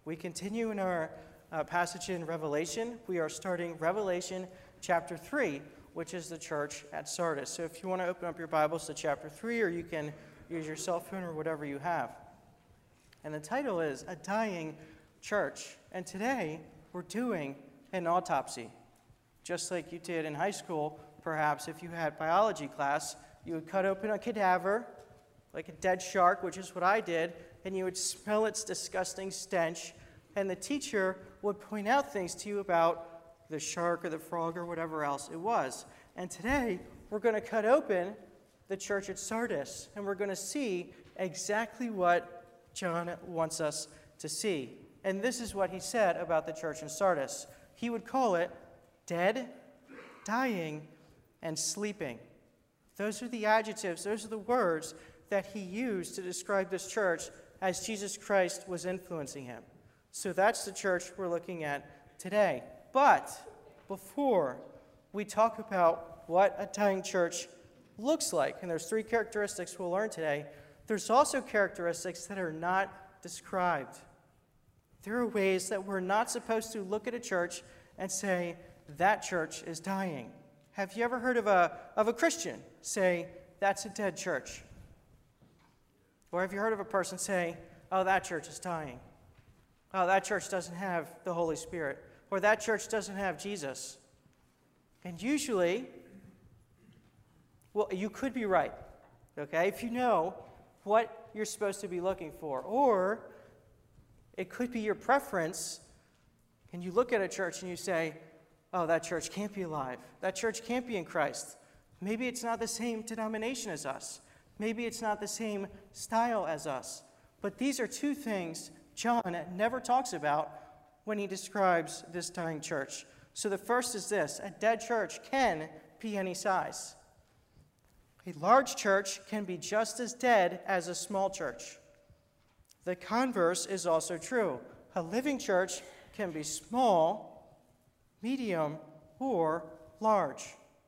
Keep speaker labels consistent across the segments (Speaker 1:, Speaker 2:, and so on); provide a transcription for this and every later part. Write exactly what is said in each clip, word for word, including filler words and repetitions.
Speaker 1: We continue in our uh, passage in Revelation. We are starting Revelation chapter three, which is the church at Sardis. So if you want to open up your Bibles to chapter three, or you can use your cell phone or whatever you have. And the title is A Dying Church. And today we're doing an autopsy. Just like you did in high school, perhaps if you had biology class, you would cut open a cadaver, like a dead shark, which is what I did, and you would smell its disgusting stench, and the teacher would point out things to you about the shark or the frog or whatever else it was. And today, we're going to cut open the church at Sardis, and we're going to see exactly what John wants us to see. And this is what he said about the church in Sardis. He would call it dead, dying, and sleeping. Those are the adjectives, those are the words that he used to describe this church as Jesus Christ was influencing him. So that's the church we're looking at today. But before we talk about what a dying church looks like, and there's three characteristics we'll learn today, there's also characteristics that are not described. There are ways that we're not supposed to look at a church and say, that church is dying. Have you ever heard of a, of a Christian say, that's a dead church? Or have you heard of a person say, oh, that church is dying? Oh, that church doesn't have the Holy Spirit. Or that church doesn't have Jesus. And usually, well, you could be right, okay, if you know what you're supposed to be looking for. Or it could be your preference, and you look at a church and you say, oh, that church can't be alive. That church can't be in Christ. Maybe it's not the same denomination as us. Maybe it's not the same style as us. But these are two things John never talks about when he describes this dying church. So the first is this: a dead church can be any size. A large church can be just as dead as a small church. The converse is also true. A living church can be small, medium, or large.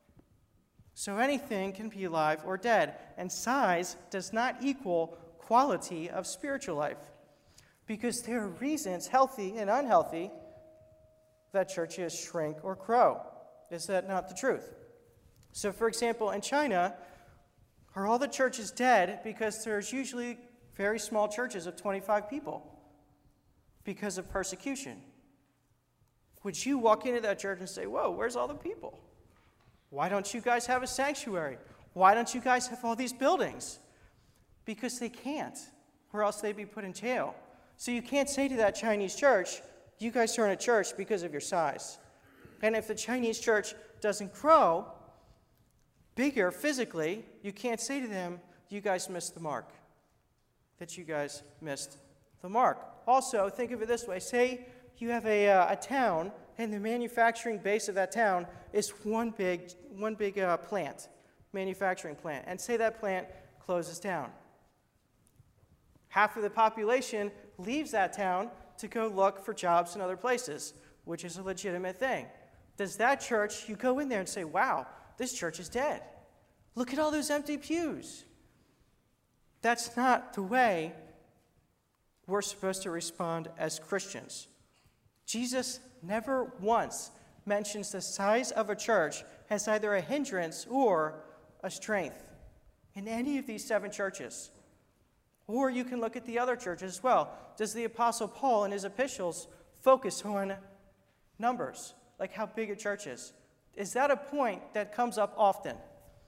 Speaker 1: So anything can be alive or dead, and size does not equal quality of spiritual life, because there are reasons, healthy and unhealthy, that churches shrink or grow. Is that not the truth? So, for example, in China, are all the churches dead because there's usually very small churches of twenty-five people because of persecution? Would you walk into that church and say, whoa, where's all the people? Why don't you guys have a sanctuary? Why don't you guys have all these buildings? Because they can't, or else they'd be put in jail. So you can't say to that Chinese church, you guys are in a church because of your size. And if the Chinese church doesn't grow bigger physically, you can't say to them, you guys missed the mark. That you guys missed the mark. Also, think of it this way. Say you have a, uh, a town, and the manufacturing base of that town is one big, one big uh, plant, manufacturing plant. And say that plant closes down. Half of the population leaves that town to go look for jobs in other places, which is a legitimate thing. Does that church, you go in there and say, wow, this church is dead. Look at all those empty pews. That's not the way we're supposed to respond as Christians. Jesus never once mentions the size of a church as either a hindrance or a strength in any of these seven churches. Or you can look at the other churches as well. Does the Apostle Paul in his epistles focus on numbers, like how big a church is? Is that a point that comes up often?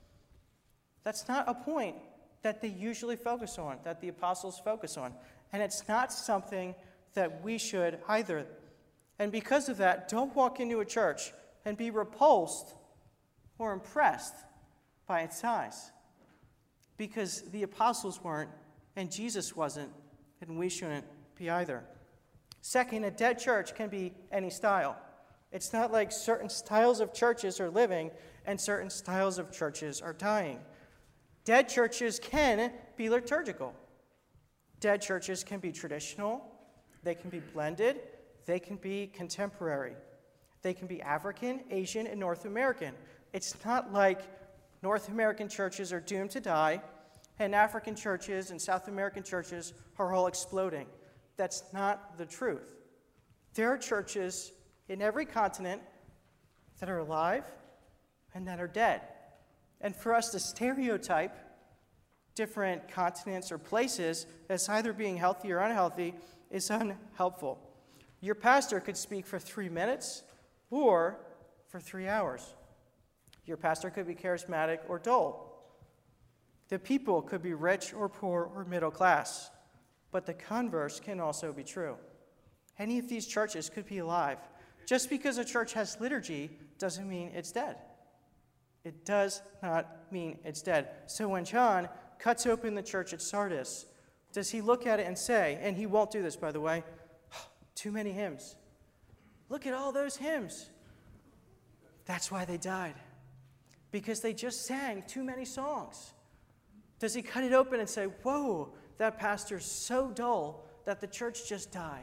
Speaker 1: That's not a point that they usually focus on, that the apostles focus on. And it's not something that we should either. And because of that, don't walk into a church and be repulsed or impressed by its size. Because the apostles weren't, and Jesus wasn't, and we shouldn't be either. Second, a dead church can be any style. It's not like certain styles of churches are living and certain styles of churches are dying. Dead churches can be liturgical. Dead churches can be traditional. They can be blended. They can be contemporary. They can be African, Asian, and North American. It's not like North American churches are doomed to die and African churches and South American churches are all exploding. That's not the truth. There are churches in every continent that are alive and that are dead. And for us to stereotype different continents or places as either being healthy or unhealthy is unhelpful. Your pastor could speak for three minutes or for three hours. Your pastor could be charismatic or dull. The people could be rich or poor or middle class. But the converse can also be true. Any of these churches could be alive. Just because a church has liturgy doesn't mean it's dead. It does not mean it's dead. So when John cuts open the church at Sardis, does he look at it and say, and he won't do this, by the way, too many hymns. Look at all those hymns. That's why they died. Because they just sang too many songs. Does he cut it open and say, whoa, that pastor's so dull that the church just died?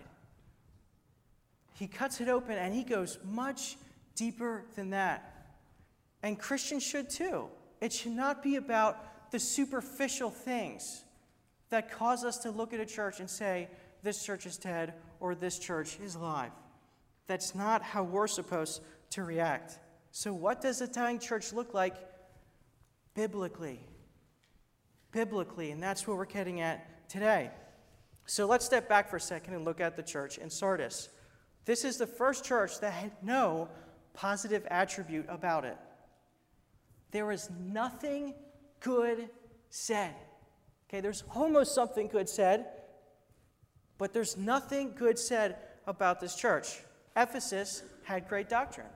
Speaker 1: He cuts it open and he goes much deeper than that. And Christians should too. It should not be about the superficial things that cause us to look at a church and say, this church is dead or this church is alive. That's not how we're supposed to react. So what does a dying church look like biblically? Biblically, and that's what we're getting at today. So let's step back for a second and look at the church in Sardis. This is the first church that had no positive attribute about it. There was nothing good said. Okay, there's almost something good said, but there's nothing good said about this church. Ephesus had great doctrine.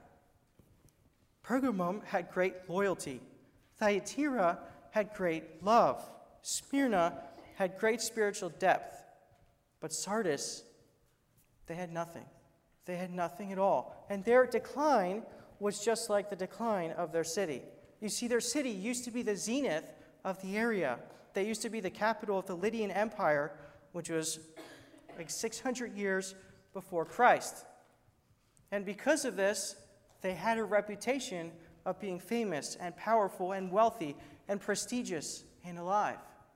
Speaker 1: Pergamum had great loyalty. Thyatira had great love. Smyrna had great spiritual depth. But Sardis, they had nothing. They had nothing at all. And their decline was just like the decline of their city. You see, their city used to be the zenith of the area. They used to be the capital of the Lydian Empire, which was like six hundred years before Christ. And because of this, they had a reputation of being famous and powerful and wealthy and prestigious and alive.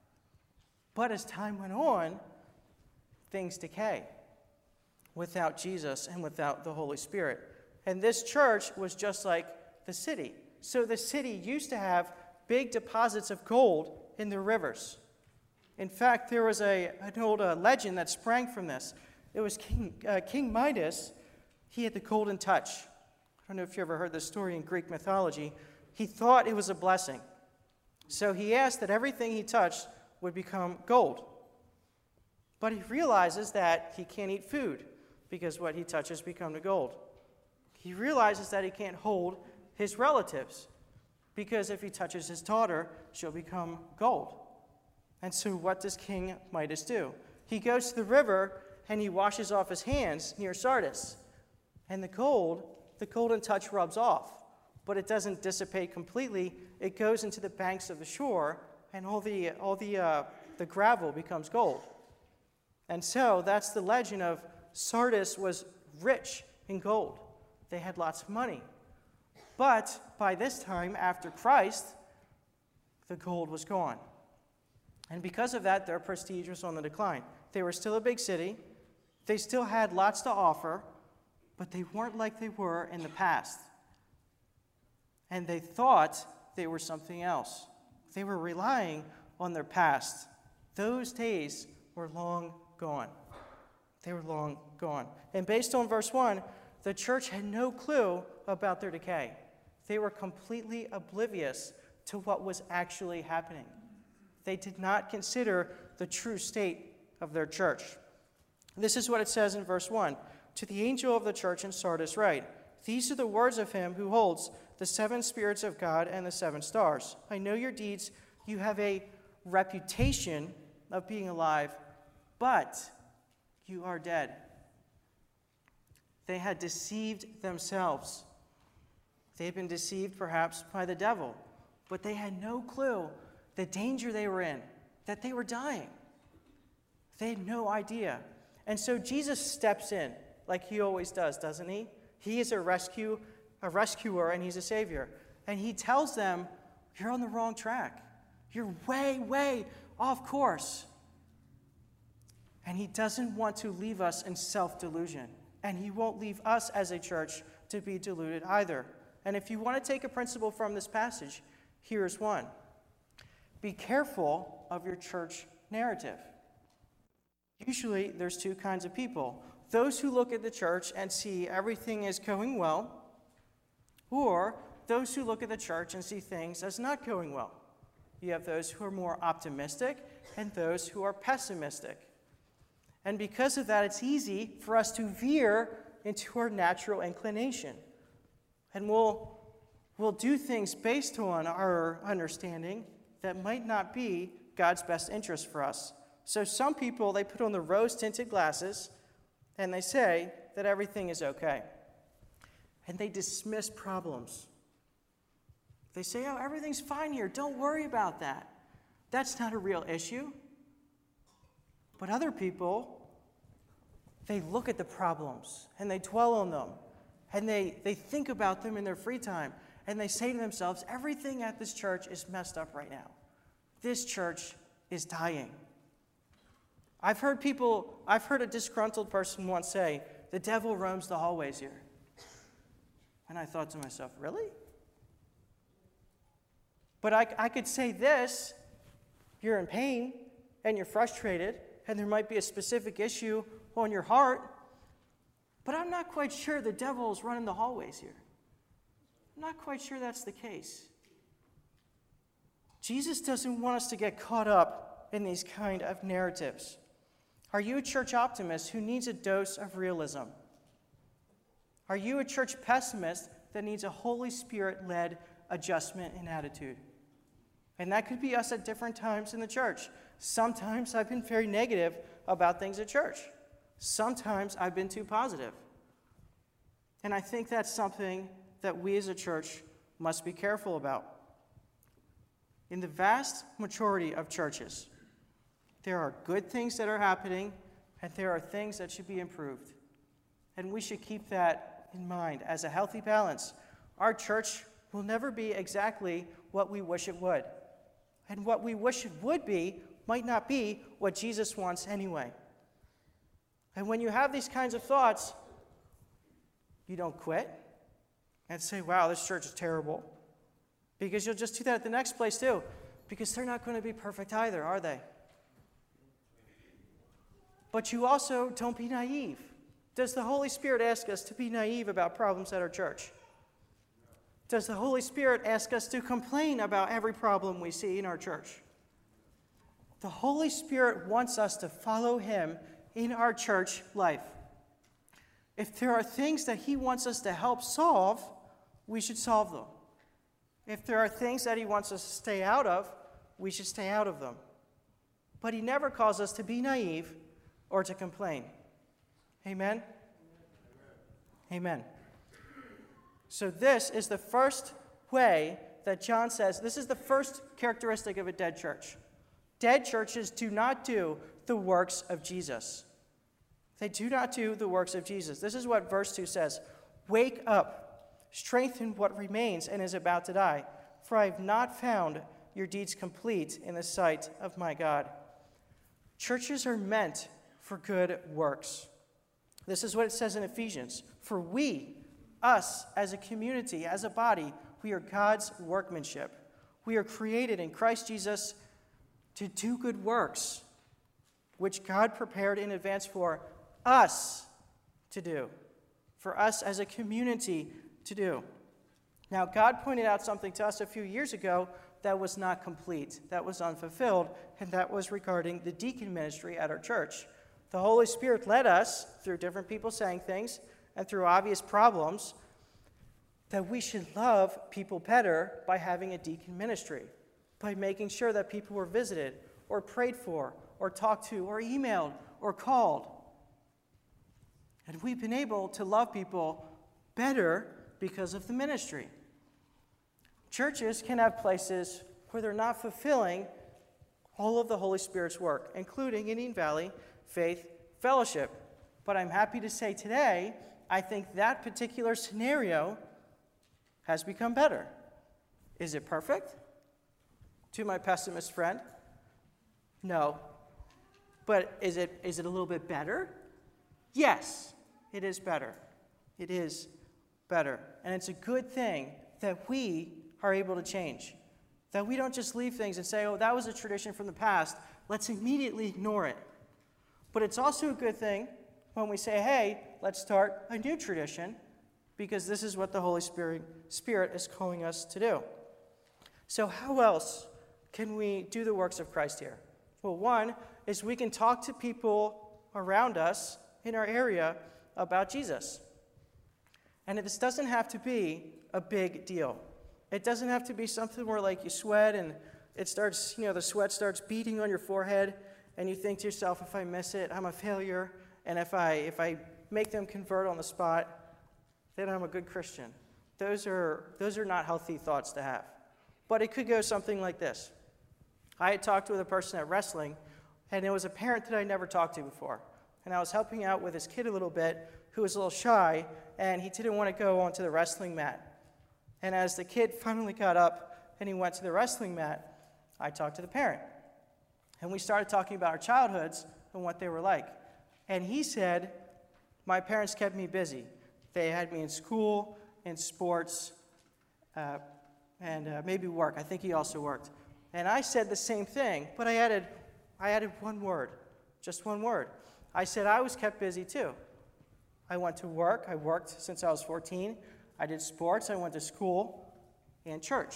Speaker 1: But as time went on, things decay without Jesus and without the Holy Spirit. And this church was just like the city. So the city used to have big deposits of gold in the rivers. In fact, there was a, an old uh, legend that sprang from this. It was King, uh, King Midas. He had the golden touch. I don't know if you ever heard this story in Greek mythology. He thought it was a blessing. So he asked that everything he touched would become gold. But he realizes that he can't eat food because what he touches becomes gold. He realizes that he can't hold his relatives because if he touches his daughter, she'll become gold. And so what does King Midas do? He goes to the river and he washes off his hands near Sardis. And the gold, the golden touch rubs off, but it doesn't dissipate completely. It goes into the banks of the shore, and all the all the uh, the gravel becomes gold. And so that's the legend of Sardis was rich in gold. They had lots of money. But by this time, after Christ, the gold was gone. And because of that, their prestige was on the decline. They were still a big city. They still had lots to offer, but they weren't like they were in the past. And they thought they were something else. They were relying on their past. Those days were long gone. They were long gone. And based on verse one, the church had no clue about their decay. They were completely oblivious to what was actually happening. They did not consider the true state of their church. This is what it says in verse one. To the angel of the church in Sardis write, these are the words of him who holds the seven spirits of God and the seven stars. I know your deeds. You have a reputation of being alive, but you are dead. They had deceived themselves. They had been deceived perhaps by the devil, but they had no clue the danger they were in, that they were dying. They had no idea. And so Jesus steps in, like he always does, doesn't he? He is a rescue, a rescuer, and he's a savior. And he tells them, you're on the wrong track. You're way, way off course. And he doesn't want to leave us in self-delusion. And he won't leave us as a church to be deluded either. And if you want to take a principle from this passage, here's one. Be careful of your church narrative. Usually, there's two kinds of people. Those who look at the church and see everything is going well, or those who look at the church and see things as not going well. You have those who are more optimistic and those who are pessimistic. And because of that, it's easy for us to veer into our natural inclination. And we'll, we'll do things based on our understanding that might not be God's best interest for us. So some people, they put on the rose-tinted glasses and they say that everything is okay. And they dismiss problems. They say, oh, everything's fine here. Don't worry about that. That's not a real issue. But other people, they look at the problems and they dwell on them. And they, they think about them in their free time. And they say to themselves, everything at this church is messed up right now. This church is dying. I've heard people, I've heard a disgruntled person once say, the devil roams the hallways here. And I thought to myself, really? But I, I could say this, you're in pain and you're frustrated and there might be a specific issue on your heart, but I'm not quite sure the devil is running the hallways here. I'm not quite sure that's the case. Jesus doesn't want us to get caught up in these kind of narratives. Are you a church optimist who needs a dose of realism? Are you a church pessimist that needs a Holy Spirit-led adjustment in attitude? And that could be us at different times in the church. Sometimes I've been very negative about things at church. Sometimes I've been too positive. And I think that's something that we as a church must be careful about. In the vast majority of churches, there are good things that are happening, and there are things that should be improved. And we should keep that in mind as a healthy balance. Our church will never be exactly what we wish it would. And what we wish it would be might not be what Jesus wants anyway. And when you have these kinds of thoughts, you don't quit and say, wow, this church is terrible. Because you'll just do that at the next place too. Because they're not going to be perfect either, are they? But you also don't be naive. Does the Holy Spirit ask us to be naive about problems at our church? Does the Holy Spirit ask us to complain about every problem we see in our church? The Holy Spirit wants us to follow him in our church life. If there are things that he wants us to help solve, we should solve them. If there are things that he wants us to stay out of, we should stay out of them. But he never calls us to be naive or to complain. Amen? Amen. Amen. So this is the first way that John says, this is the first characteristic of a dead church. Dead churches do not do the works of Jesus. They do not do the works of Jesus. This is what verse two says. Wake up, strengthen what remains and is about to die, for I have not found your deeds complete in the sight of my God. Churches are meant for good works. This is what it says in Ephesians. For we, us as a community, as a body, we are God's workmanship. We are created in Christ Jesus to do good works, which God prepared in advance for us to do, for us as a community to do. Now, God pointed out something to us a few years ago that was not complete, that was unfulfilled, and that was regarding the deacon ministry at our church. The Holy Spirit led us, through different people saying things, and through obvious problems, that we should love people better by having a deacon ministry, by making sure that people were visited, or prayed for, or talked to, or emailed, or called. And we've been able to love people better because of the ministry. Churches can have places where they're not fulfilling all of the Holy Spirit's work, including Indian Valley Faith Fellowship. But I'm happy to say today, I think that particular scenario has become better. Is it perfect? To my pessimist friend, no. But is it is it a little bit better? Yes, it is better. It is better. And it's a good thing that we are able to change. That we don't just leave things and say, oh, that was a tradition from the past. Let's immediately ignore it. But it's also a good thing when we say, hey, let's start a new tradition, because this is what the Holy Spirit, Spirit is calling us to do. So how else can we do the works of Christ here? Well, one is we can talk to people around us in our area about Jesus. And this doesn't have to be a big deal. It doesn't have to be something where, like, you sweat and it starts, you know, the sweat starts beating on your forehead, and you think to yourself, if I miss it, I'm a failure. And if I if I make them convert on the spot, then I'm a good Christian. Those are those are not healthy thoughts to have. But it could go something like this. I had talked with a person at wrestling, and it was a parent that I never talked to before. And I was helping out with his kid a little bit, who was a little shy, and he didn't want to go onto the wrestling mat. And as the kid finally got up and he went to the wrestling mat, I talked to the parent. And we started talking about our childhoods and what they were like. And he said, my parents kept me busy. They had me in school, in sports, uh, and uh, maybe work. I think he also worked. And I said the same thing, but I added, I added one word, just one word. I said I was kept busy too. I went to work. I worked since I was fourteen. I did sports. I went to school and church.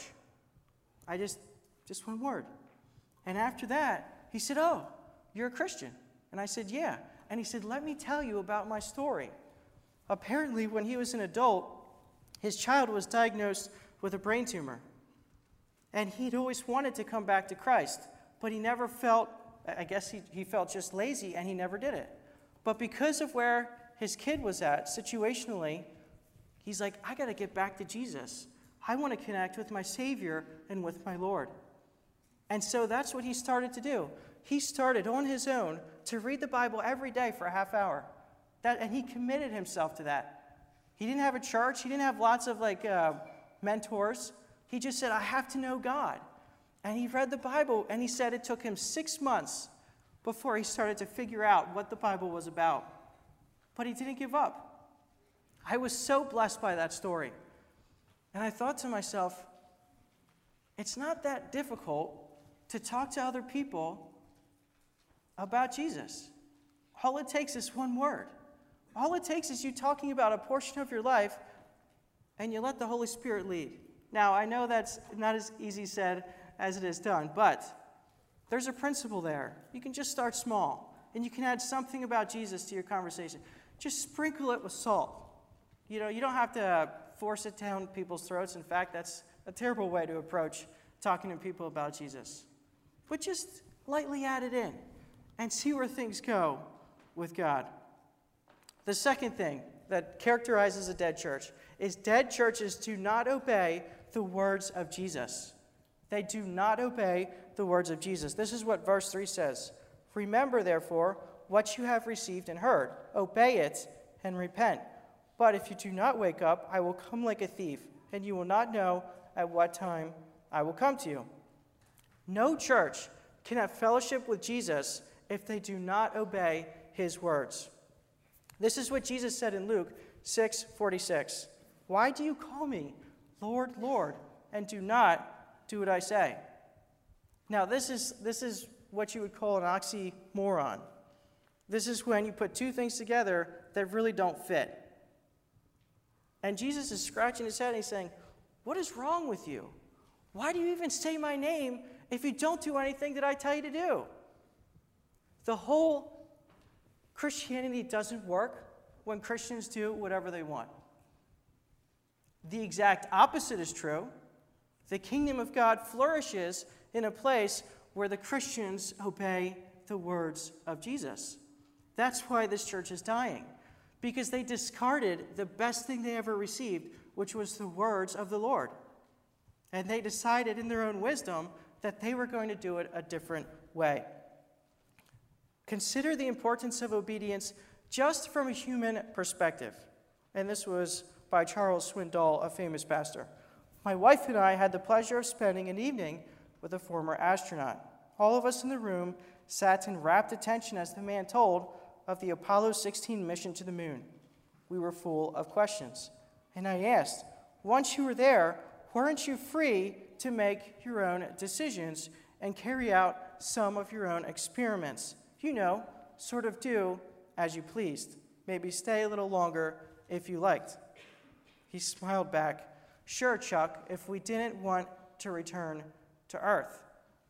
Speaker 1: I just, just one word. And after that, he said, oh, you're a Christian. And I said, yeah. And he said, let me tell you about my story. Apparently, when he was an adult, his child was diagnosed with a brain tumor. And he'd always wanted to come back to Christ, but he never felt, I guess he, he felt just lazy, and he never did it. But because of where his kid was at, situationally, he's like, I got to get back to Jesus. I want to connect with my Savior and with my Lord. And so that's what he started to do. He started on his own to read the Bible every day for a half hour. That, and he committed himself to that. He didn't have a church. He didn't have lots of like uh, mentors. He just said, I have to know God. And he read the Bible, and he said it took him six months before he started to figure out what the Bible was about. But he didn't give up. I was so blessed by that story. And I thought to myself, it's not that difficult to talk to other people about Jesus. All it takes is one word. All it takes is you talking about a portion of your life, and you let the Holy Spirit lead. Now, I know that's not as easy said as it is done, but there's a principle there. You can just start small, and you can add something about Jesus to your conversation. Just sprinkle it with salt. You know, you don't have to force it down people's throats. In fact, that's a terrible way to approach talking to people about Jesus. But just lightly add it in and see where things go with God. The second thing that characterizes a dead church is dead churches do not obey the words of Jesus. They do not obey the words of Jesus. This is what verse three says. Remember, therefore, what you have received and heard. Obey it and repent. But if you do not wake up, I will come like a thief, and you will not know at what time I will come to you. No church can have fellowship with Jesus if they do not obey his words. This is what Jesus said in Luke six forty-six. Why do you call me Lord, Lord, and do not do what I say? Now, this is, this is what you would call an oxymoron. This is when you put two things together that really don't fit. And Jesus is scratching his head and he's saying, what is wrong with you? Why do you even say my name if you don't do anything that I tell you to do? The whole Christianity doesn't work when Christians do whatever they want. The exact opposite is true. The kingdom of God flourishes in a place where the Christians obey the words of Jesus. That's why this church is dying, because they discarded the best thing they ever received, which was the words of the Lord. And they decided in their own wisdom that they were going to do it a different way. Consider the importance of obedience just from a human perspective. And this was by Charles Swindoll, a famous pastor. My wife and I had the pleasure of spending an evening with a former astronaut. All of us in the room sat in rapt attention as the man told of the Apollo sixteen mission to the moon. We were full of questions. And I asked, once you were there, weren't you free to make your own decisions and carry out some of your own experiments? You know, sort of do as you pleased. Maybe stay a little longer if you liked. He smiled back, sure, Chuck, if we didn't want to return to Earth.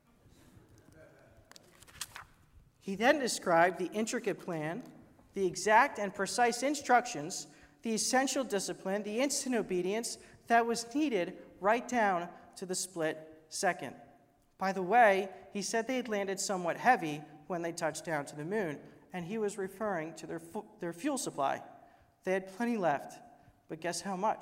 Speaker 1: He then described the intricate plan, the exact and precise instructions, the essential discipline, the instant obedience that was needed right down to the split second. By the way, he said they had landed somewhat heavy when they touched down to the moon, and he was referring to their, fu- their fuel supply. They had plenty left, but guess how much?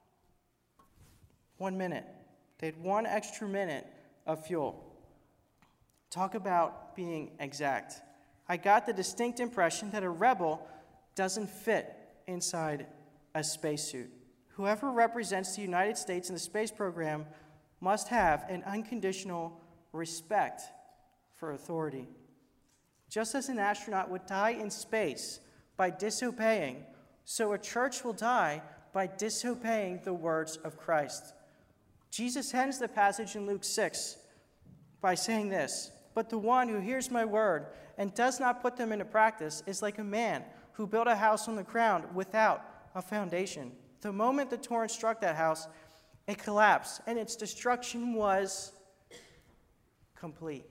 Speaker 1: One minute. They had one extra minute of fuel. Talk about being exact. I got the distinct impression that a rebel doesn't fit inside a spacesuit. Whoever represents the United States in the space program must have an unconditional respect for authority. Just as an astronaut would die in space by disobeying, so a church will die by disobeying the words of Christ. Jesus ends the passage in Luke six by saying this, "But the one who hears my word and does not put them into practice is like a man who built a house on the ground without a foundation. The moment the torrent struck that house, it collapsed, and its destruction was complete."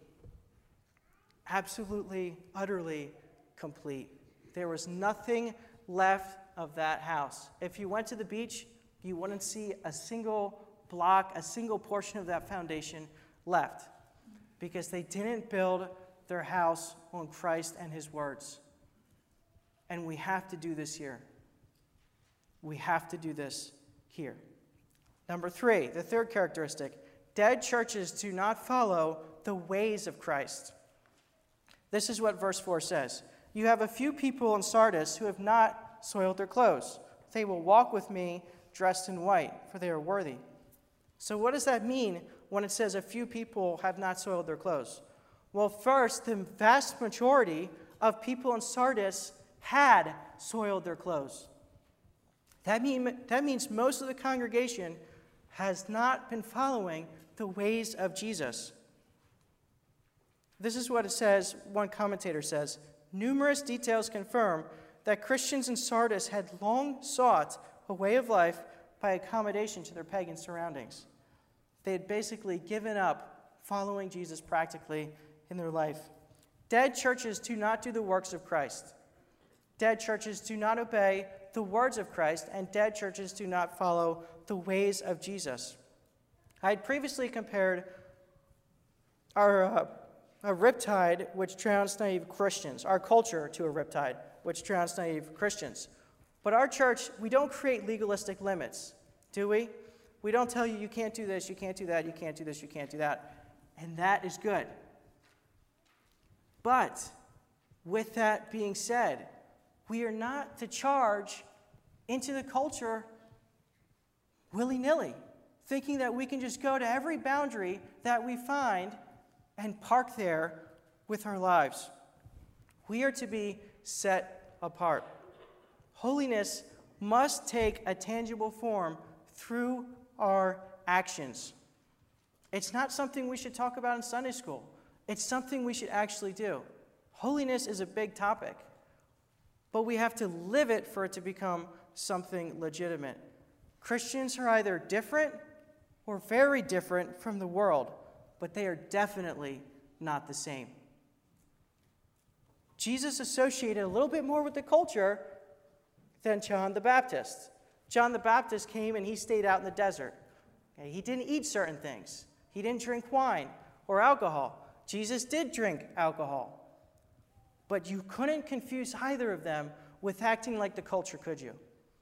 Speaker 1: Absolutely, utterly complete. There was nothing left of that house. If you went to the beach, you wouldn't see a single block, a single portion of that foundation left, because they didn't build their house on Christ and his words. And we have to do this here. We have to do this here. Number three, the third characteristic, dead churches do not follow the ways of Christ. This is what verse four says. You have a few people in Sardis who have not soiled their clothes. They will walk with me dressed in white, for they are worthy. So what does that mean when it says a few people have not soiled their clothes? Well, first, the vast majority of people in Sardis had soiled their clothes. That, mean, that means most of the congregation has not been following the ways of Jesus. This is what it says, one commentator says, numerous details confirm that Christians in Sardis had long sought a way of life by accommodation to their pagan surroundings. They had basically given up following Jesus practically in their life. Dead churches do not do the works of Christ. Dead churches do not obey the words of Christ, and dead churches do not follow the ways of Jesus. I had previously compared our uh, a riptide which drowns naive Christians, our culture to a riptide which drowns naive Christians. But our church, we don't create legalistic limits, do we? We don't tell you, you can't do this, you can't do that, you can't do this, you can't do that. And that is good. But with that being said, we are not to charge into the culture willy-nilly, thinking that we can just go to every boundary that we find and park there with our lives. We are to be set apart. Holiness must take a tangible form through our actions. It's not something we should talk about in Sunday school. It's something we should actually do. Holiness is a big topic, but we have to live it for it to become something legitimate. Christians are either different or very different from the world, but they are definitely not the same. Jesus associated a little bit more with the culture than John the Baptist. John the Baptist came and he stayed out in the desert. Okay, he didn't eat certain things. He didn't drink wine or alcohol. Jesus did drink alcohol. But you couldn't confuse either of them with acting like the culture, could you?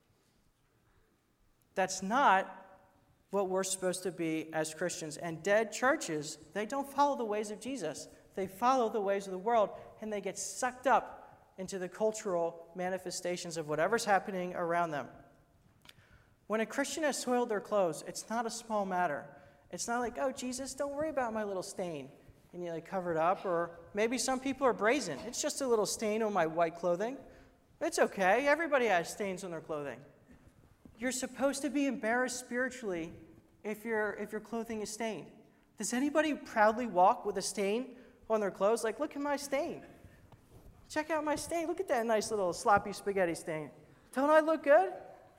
Speaker 1: That's not what we're supposed to be as Christians. And dead churches, they don't follow the ways of Jesus. They follow the ways of the world, and they get sucked up into the cultural manifestations of whatever's happening around them. When a Christian has soiled their clothes, it's not a small matter. It's not like, oh, Jesus, don't worry about my little stain. and you like cover it up. Or maybe some people are brazen. It's just a little stain on my white clothing. It's okay. Everybody has stains on their clothing. You're supposed to be embarrassed spiritually if your if your clothing is stained. Does anybody proudly walk with a stain on their clothes? Like, look at my stain. Check out my stain. Look at that nice little sloppy spaghetti stain. Don't I look good?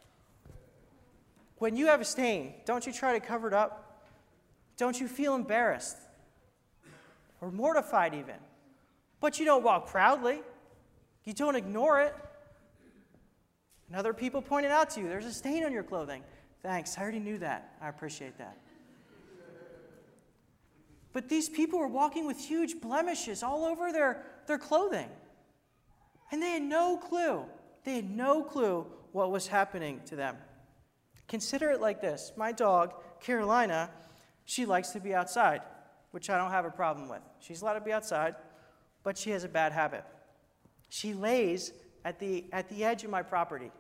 Speaker 1: When you have a stain, don't you try to cover it up? Don't you feel embarrassed or mortified even? But you don't walk proudly. You don't ignore it. And other people point it out to you. There's a stain on your clothing. Thanks, I already knew that. I appreciate that. But these people were walking with huge blemishes all over their, their clothing. And they had no clue. They had no clue what was happening to them. Consider it like this. My dog, Carolina, she likes to be outside, which I don't have a problem with. She's allowed to be outside, but she has a bad habit. She lays at the, at the edge of my property.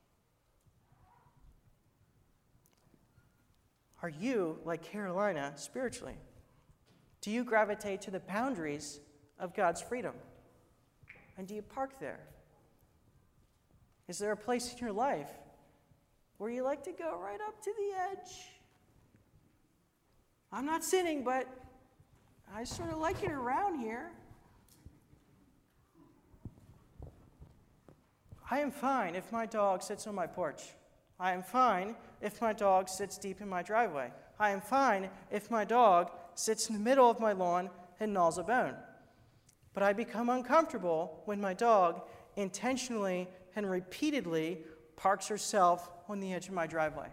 Speaker 1: Are you like Carolina spiritually? Do you gravitate to the boundaries of God's freedom? And do you park there? Is there a place in your life where you like to go right up to the edge? I'm not sinning, but I sort of like it around here. I am fine if my dog sits on my porch. I am fine if my dog sits deep in my driveway. I am fine if my dog sits in the middle of my lawn and gnaws a bone. But I become uncomfortable when my dog intentionally and repeatedly parks herself on the edge of my driveway.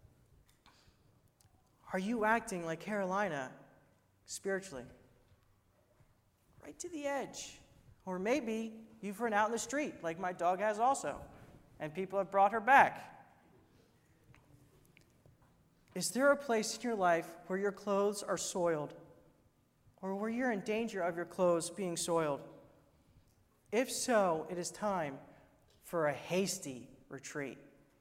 Speaker 1: Are you acting like Carolina spiritually? Right to the edge. Or maybe you've run out in the street like my dog has also, and people have brought her back. Is there a place in your life where your clothes are soiled, or where you're in danger of your clothes being soiled? If so, it is time for a hasty retreat.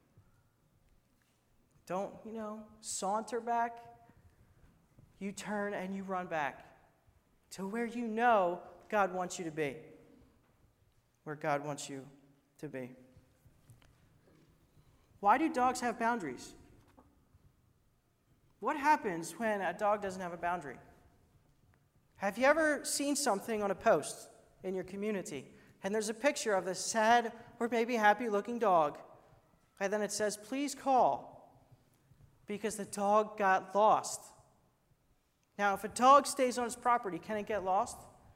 Speaker 1: Don't, you know, saunter back. You turn and you run back to where you know God wants you to be, where God wants you to be. Why do dogs have boundaries? What happens when a dog doesn't have a boundary? Have you ever seen something on a post in your community, and there's a picture of this sad or maybe happy-looking dog, and then it says, please call, because the dog got lost? Now, if a dog stays on its property, can it get lost?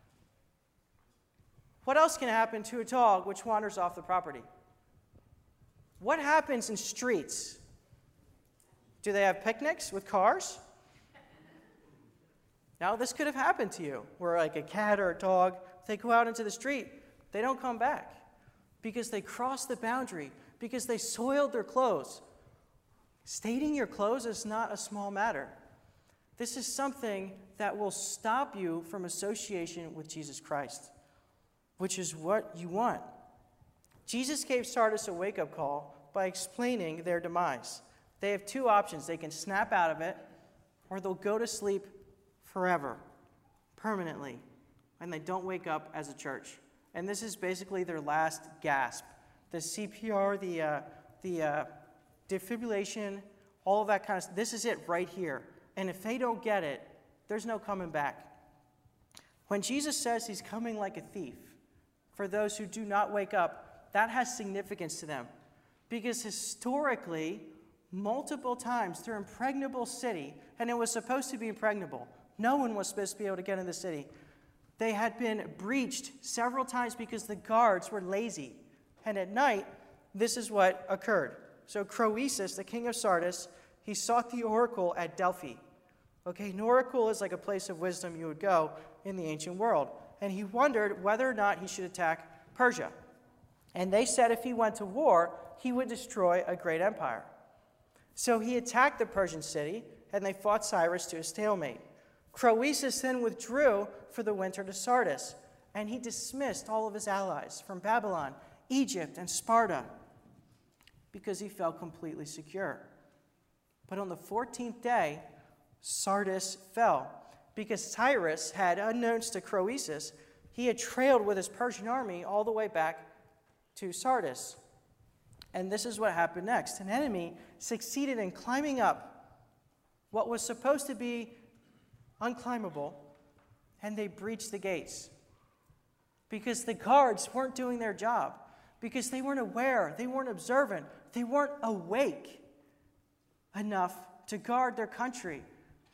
Speaker 1: What else can happen to a dog which wanders off the property? What happens in streets? Do they have picnics with cars? Now, this could have happened to you, where like a cat or a dog, they go out into the street, they don't come back because they crossed the boundary, because they soiled their clothes. Staining your clothes is not a small matter. This is something that will stop you from association with Jesus Christ, which is what you want. Jesus gave Sardis a wake-up call by explaining their demise. They have two options. They can snap out of it, or they'll go to sleep forever, permanently, and they don't wake up as a church. And this is basically their last gasp. The C P R, the, uh, the uh, defibrillation, all of that kind of stuff, this is it right here. And if they don't get it, there's no coming back. When Jesus says he's coming like a thief, for those who do not wake up, that has significance to them. Because historically, multiple times, their impregnable city, and it was supposed to be impregnable. No one was supposed to be able to get in the city. They had been breached several times because the guards were lazy. And at night, this is what occurred. So Croesus, the king of Sardis, he sought the oracle at Delphi. Okay, an oracle is like a place of wisdom you would go in the ancient world. And he wondered whether or not he should attack Persia. And they said if he went to war, he would destroy a great empire. So he attacked the Persian city, and they fought Cyrus to a stalemate. Croesus then withdrew for the winter to Sardis, and he dismissed all of his allies from Babylon, Egypt, and Sparta because he felt completely secure. But on the fourteenth day, Sardis fell, because Cyrus had, unknowns to Croesus, he had trailed with his Persian army all the way back to Sardis. And this is what happened next. An enemy succeeded in climbing up what was supposed to be unclimbable, and they breached the gates because the guards weren't doing their job, because they weren't aware, they weren't observant, they weren't awake enough to guard their country.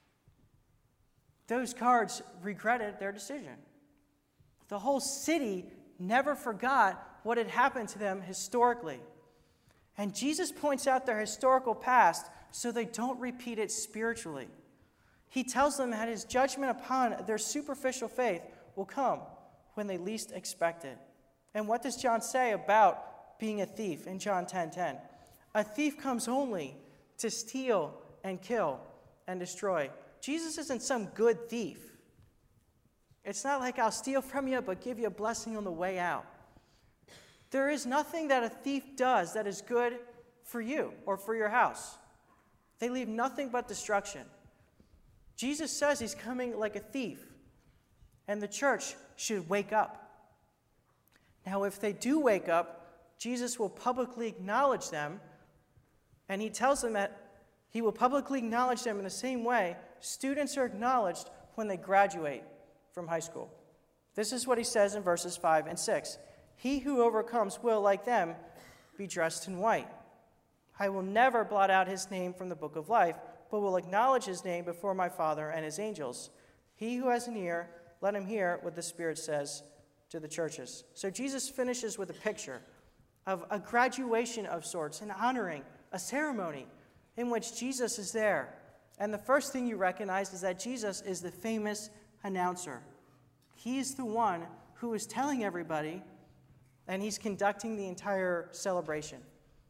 Speaker 1: Those guards regretted their decision. The whole city never forgot what had happened to them historically. And Jesus points out their historical past so they don't repeat it spiritually. He tells them that his judgment upon their superficial faith will come when they least expect it. And what does John say about being a thief in John ten ten? A thief comes only to steal and kill and destroy. Jesus isn't some good thief. It's not like I'll steal from you but give you a blessing on the way out. There is nothing that a thief does that is good for you or for your house. They leave nothing but destruction. Jesus says he's coming like a thief, and the church should wake up. Now, if they do wake up, Jesus will publicly acknowledge them, and he tells them that he will publicly acknowledge them in the same way students are acknowledged when they graduate from high school. This is what he says in verses five and six. He who overcomes will, like them, be dressed in white. I will never blot out his name from the book of life, but will acknowledge his name before my Father and his angels. He who has an ear, let him hear what the Spirit says to the churches. So Jesus finishes with a picture of a graduation of sorts, an honoring, a ceremony in which Jesus is there. And the first thing you recognize is that Jesus is the famous announcer. He's the one who is telling everybody, and he's conducting the entire celebration.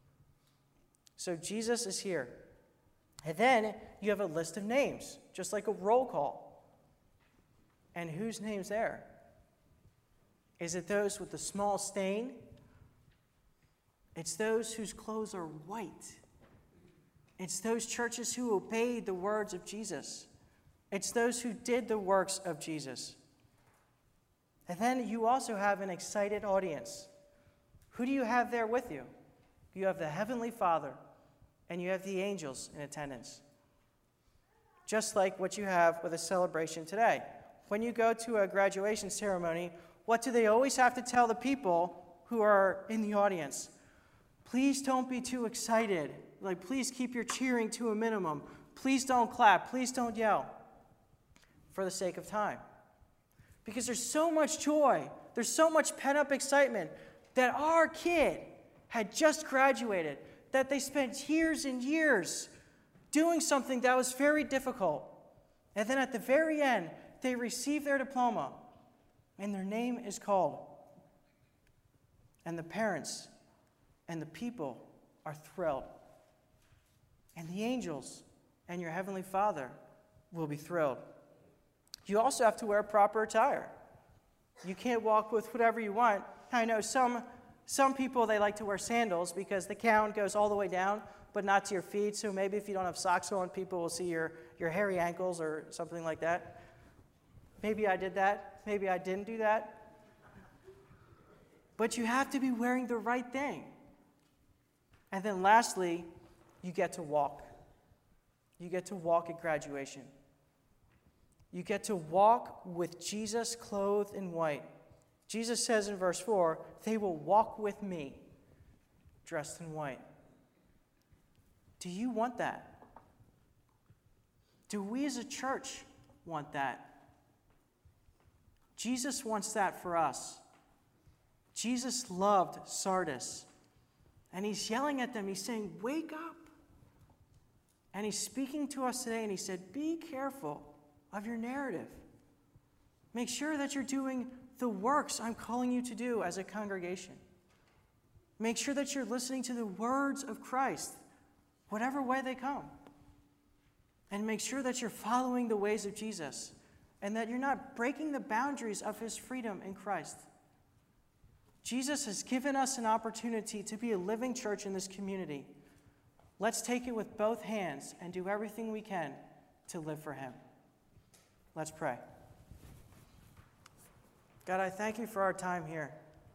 Speaker 1: So Jesus is here. And then you have a list of names, just like a roll call. And whose name's there? Is it those with the small stain? It's those whose clothes are white. It's those churches who obeyed the words of Jesus. It's those who did the works of Jesus. And then you also have an excited audience. Who do you have there with you? You have the Heavenly Father, and you have the angels in attendance. Just like what you have with a celebration today. When you go to a graduation ceremony, what do they always have to tell the people who are in the audience? Please don't be too excited. Like, please keep your cheering to a minimum. Please don't clap. Please don't yell. For the sake of time. Because there's so much joy. There's so much pent-up excitement that our kid had just graduated, that they spent years and years doing something that was very difficult. And then at the very end, they receive their diploma, and their name is called. And the parents and the people are thrilled. And the angels and your Heavenly Father will be thrilled. You also have to wear proper attire. You can't walk with whatever you want. I know some some people, they like to wear sandals because the gown goes all the way down, but not to your feet. So maybe if you don't have socks on, people will see your, your hairy ankles or something like that. Maybe I did that. Maybe I didn't do that. But you have to be wearing the right thing. And then lastly, you get to walk. You get to walk at graduation. You get to walk with Jesus clothed in white. Jesus says in verse four, they will walk with me dressed in white. Do you want that? Do we as a church want that? Jesus wants that for us. Jesus loved Sardis. And he's yelling at them. He's saying, wake up. And he's speaking to us today, and he said, be careful of your narrative. Make sure that you're doing the works I'm calling you to do as a congregation. Make sure that you're listening to the words of Christ, whatever way they come. And make sure that you're following the ways of Jesus, and that you're not breaking the boundaries of his freedom in Christ. Jesus has given us an opportunity to be a living church in this community. Let's take it with both hands and do everything we can to live for him. Let's pray. God, I thank you for our time here.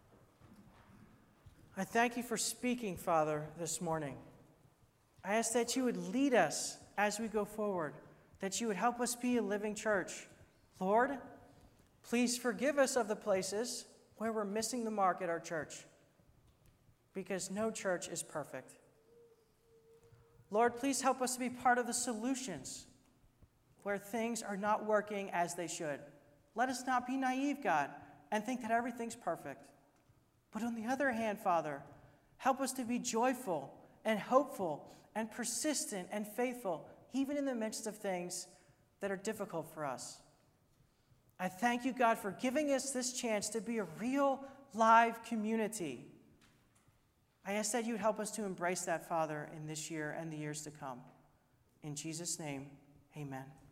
Speaker 1: I thank you for speaking, Father, this morning. I ask that you would lead us as we go forward, that you would help us be a living church. Lord, please forgive us of the places where we're missing the mark at our church, because no church is perfect. Lord, please help us to be part of the solutions where things are not working as they should. Let us not be naive, God, and think that everything's perfect. But on the other hand, Father, help us to be joyful and hopeful and persistent and faithful, even in the midst of things that are difficult for us. I thank you, God, for giving us this chance to be a real, live community. I ask that you would help us to embrace that, Father, in this year and the years to come. In Jesus' name, amen.